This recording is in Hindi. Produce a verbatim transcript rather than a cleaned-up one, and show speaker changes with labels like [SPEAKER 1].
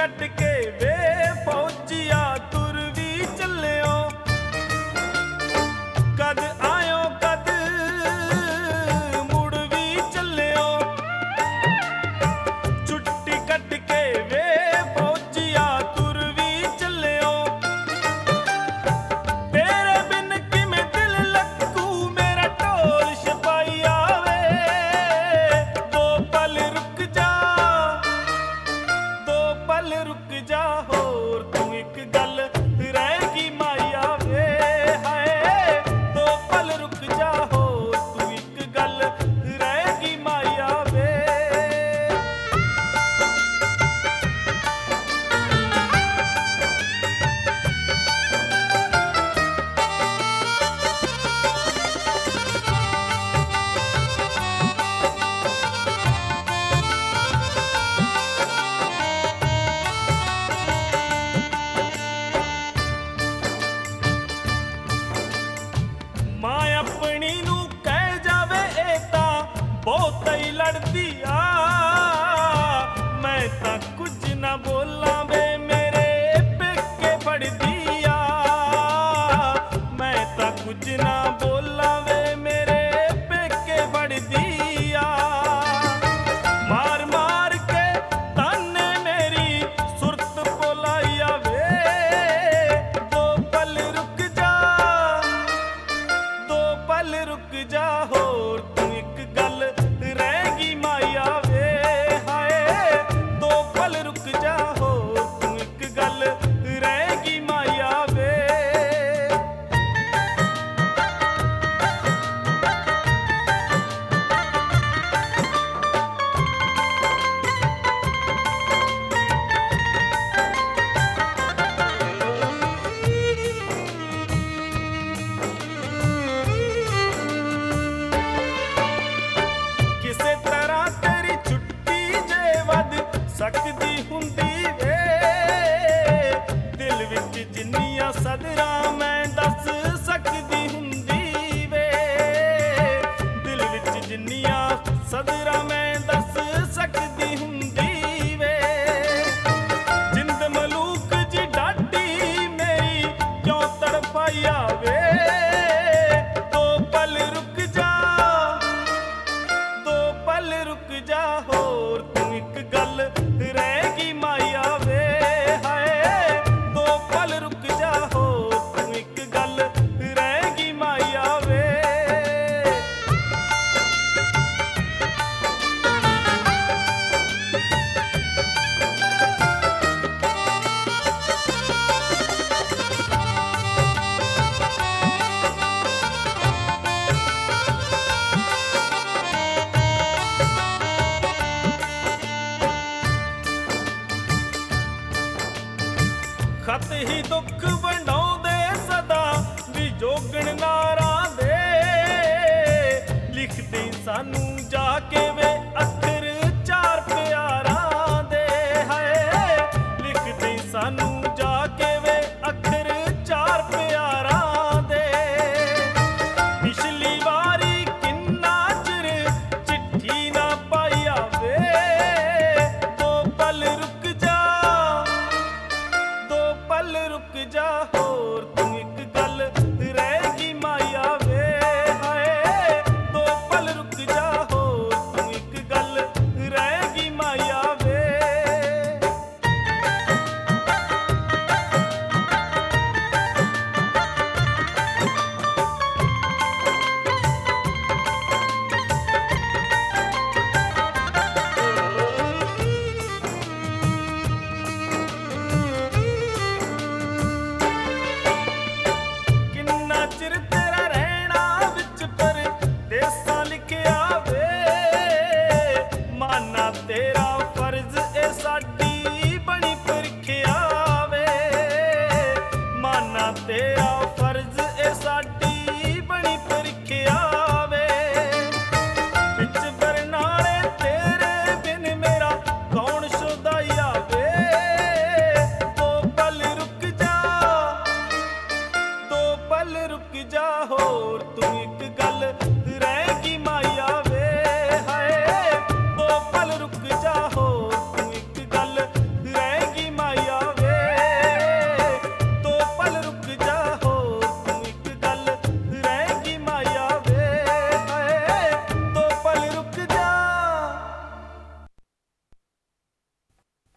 [SPEAKER 1] कट के वे फौजिया तुर भी चलियो कद आयो कद मुड़ भी चलियो छुट्टी कट के वे फौजिया तुर भी चलियो तेरे बिन किमें दिल लग्गू मेरा ढोल छपाई आवे दो पल रुक जा दो पल रुक जा होर तू एक गल रहेगी माया वे हाय दो पल रुक जा होर तू एक गल रहेगी माया वे मां अपनी नू कह जावे ए तां बहुत ही लड़दी आ मैं तां कुछ ना बोलां वे मेरे पेके पड़दी आ मैं तां कुछ ना बोलां वे मेरे पेके पड़दी आ मार मार के ताने मेरी सुरत बोलाइया वे दो पल रुक जा दो पल रुक जा होर तू एक गल रहेगी माया वे हाय दो पल रुक जा होर तू एक गल रहेगी माया वे ਕਿਸੇ ਤਰ੍ਹਾਂ ਤੇਰੀ ਛੁੱਟੀ ਜੇ ਵੱਧ ਸਕਦੀ ਹੁੰਦੀ ਵੇ ਦਿਲ ਵਿੱਚ ਜਿੰਨੀਆਂ ਸਦਰਾਂ ਮੈਂ ਦੱਸ ਸਕਦੀ ਹੁੰਦੀ ਵੇ ਦਿਲ ਵਿੱਚ ਜਿੰਨੀਆਂ ਸਦਰਾਂ ਮੈਂ ਦੱਸ ਸਕਦੀ ਹੁੰਦੀ ਵੇ ਜਿੰਦ ਮਲੂਕ ਜੀ ਡਾਢੀ ਮੇਰੀ ਕਿਉਂ ਤੜਪਾਈ ਆਵੇ ਦੋ ਪਲ ਰੁਕ ਜਾ दो पल रुक जा होर तू एक गल रहेगी माया वे हाय दो पल रुक जा होर तू एक गल रहेगी माया वे खत ही दुख वंडाउंदे सदा भी जोगण नारां दे लिखदे सानू जाके वे अखर चार प्यारां दे हाय लिखदे सानू जाके वे अखर चार प्यारां दे पिछली वारी किन्ना चिर चिट्ठी ना पाई आवे दो पल रुक जा दो पल रुक जा होर तू एक गल रहेगी माया वे हाय दो पल रुक जा होर तू एक गल रहेगी माया वे ਕਿੰਨਾ ਚਿਰ ਤੇਰਾ ਰਹਿਣਾ ਵਿੱਚ ਪਰਦੇਸਾਂ ਲਿਖਿਆ ਵੇ ਮਾਨਾ ਤੇਰਾ ਫਰਜ਼ ਇਹ ਸਾਡੀ ਬਣੀ ਪਰਖਿਆ ਵੇ ਮਾਨਾ ਤੇਰਾ ਫਰਜ਼ ਇਹ ਸਾਡੀ ਬਣੀ ਪਰਖਿਆ ਵੇ ਵਿੱਚ ਬਰਨਾਲੇ ਤੇਰੇ ਬਿਨ ਮੇਰਾ ਕੌਣ ਸ਼ੁਦਾਈਆ ਵੇ ਦੋ ਪਲ रुक जा दो पल रुक जा होर तू एक